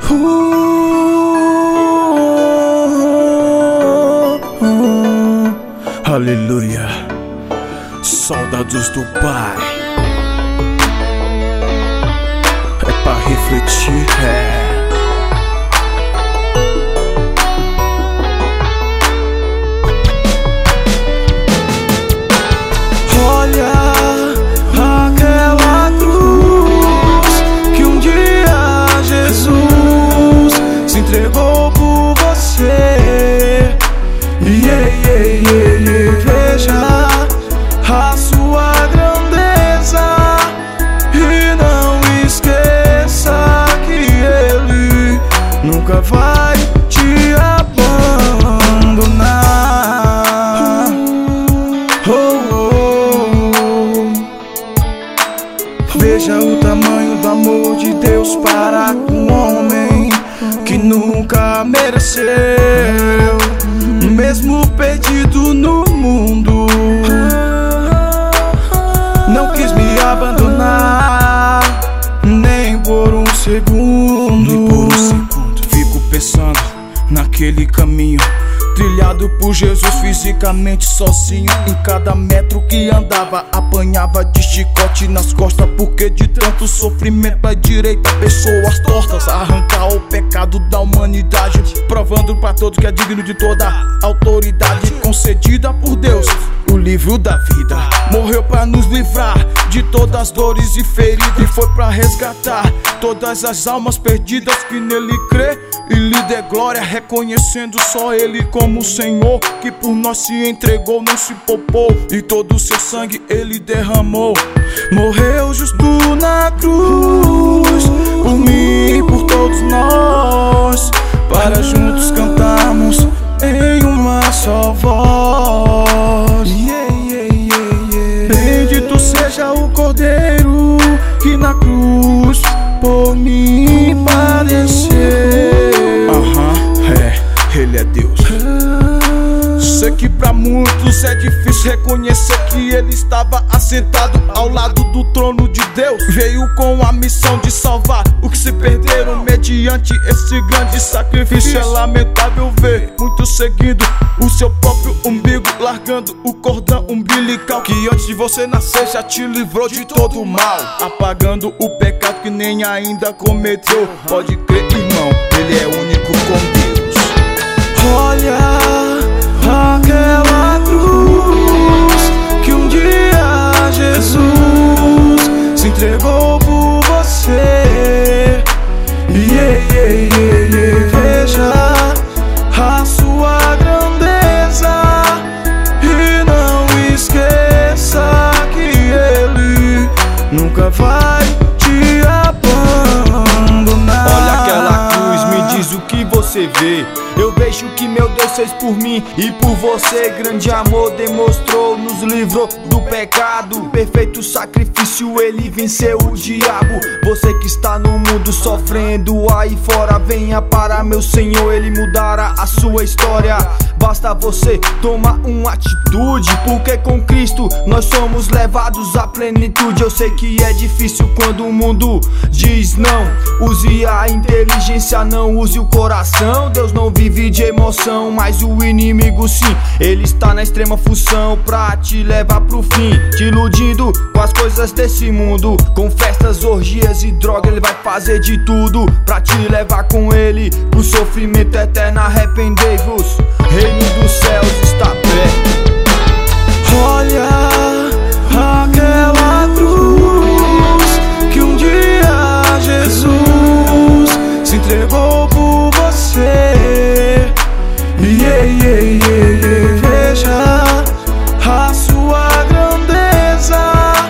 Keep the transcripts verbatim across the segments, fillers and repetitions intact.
Uh, uh, uh, aleluia. Saudades do Pai. É pra refletir, é. Olha aquela cruz que um dia Jesus se entregou por você. Yeah, yeah, yeah, yeah. Veja a sua grandeza e não esqueça que Ele nunca vai te abandonar. Oh, oh. Veja o tamanho do amor de Deus para com um homem que nunca mereceu, mesmo perdido no mundo. Não quis me abandonar, nem por um segundo. Nem por um segundo. Fico pensando naquele caminho trilhado por Jesus fisicamente sozinho. Em cada metro que andava, apanhava de chicote nas costas, porque de tanto sofrimento à direita, pessoas tortas, arrancar o pecado da humanidade, provando pra todos que é digno de toda a autoridade concedida por Deus, o livro da vida. Morreu pra nos livrar de todas as dores e feridas, e foi pra resgatar todas as almas perdidas que nele crê e lhe dê glória, reconhecendo só Ele como o Senhor, que por nós se entregou, não se poupou, e todo o seu sangue Ele derramou. Morreu justo na cruz, por mim e por todos nós, para juntos cantarmos em uma só voz. Yeah, yeah, yeah, yeah. Bendito seja o Cordeiro que na cruz por mim padeceu. Aham, é, Ele é Deus. Sei que pra muitos é difícil reconhecer que Ele estava assentado ao lado do trono de Deus. Veio com a missão de salvar os que se perderam mediante esse grande sacrifício. É lamentável ver muitos seguindo o seu próprio umbigo, largando o cordão umbilical que antes de você nascer já te livrou de todo o mal, apagando o pecado que nem ainda cometeu. Pode crer, irmão, Ele é único com Deus. Olha aquela cruz que um dia Jesus se entregou por você. Yeah, yeah, yeah, yeah. Veja a sua grandeza e não esqueça que Ele nunca vai te abandonar. Olha aquela cruz, me diz o que você vê. Eu vejo que meu Deus fez por mim e por você. Grande amor demonstrou, nos livrou do pecado. Perfeito sacrifício, Ele venceu o diabo. Você que está no mundo sofrendo aí fora, venha para meu Senhor, Ele mudará a sua história. Basta você tomar uma atitude, porque com Cristo nós somos levados à plenitude. Eu sei que é difícil quando o mundo diz não. Use a inteligência, não use o coração. Deus não vive de emoção, mas o inimigo sim. Ele está na extrema função pra te levar pro fim, te iludindo com as coisas desse mundo. Com festas, orgias e droga, ele vai fazer de tudo pra te levar com ele pro sofrimento eterno. Arrependei-vos, reino dos céus está perto. Olha aquela cruz que um dia Jesus se entregou por você. Yeah, yeah, yeah, yeah. Veja a sua grandeza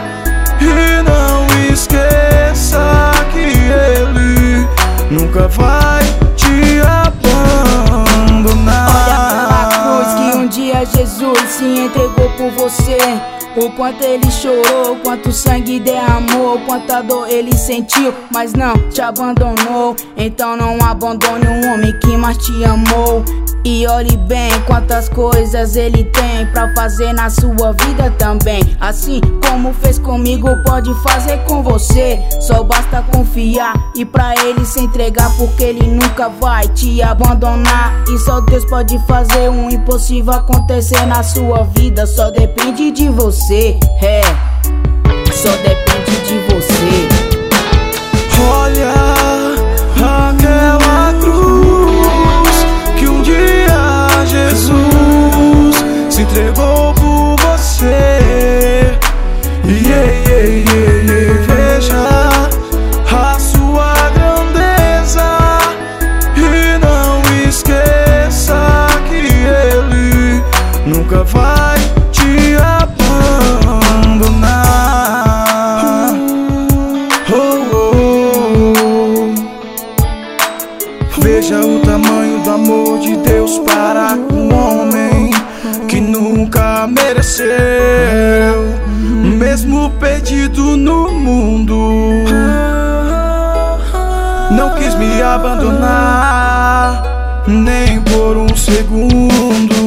e não esqueça que Ele nunca vai te abandonar. Olha aquela cruz que um dia Jesus se entregou por você. O quanto ele chorou, quanto sangue derramou, quanta dor ele sentiu, mas não te abandonou. Então não abandone um homem que mais te amou. E olhe bem quantas coisas ele tem pra fazer na sua vida também. Assim como fez comigo, pode fazer com você. Só basta confiar e pra ele se entregar, porque ele nunca vai te abandonar. E só Deus pode fazer um impossível acontecer na sua vida. Só depende de você, é, só depende de você. Olha aquela cruz que um dia Jesus se entregou por você. Yeah, yeah, yeah, yeah. Veja a sua grandeza e não esqueça que Ele nunca vai te abandonar. Oh, oh. Veja o tamanho do amor de Deus para um homem que nunca mereceu, mesmo perdido no mundo, não quis me abandonar nem por um segundo.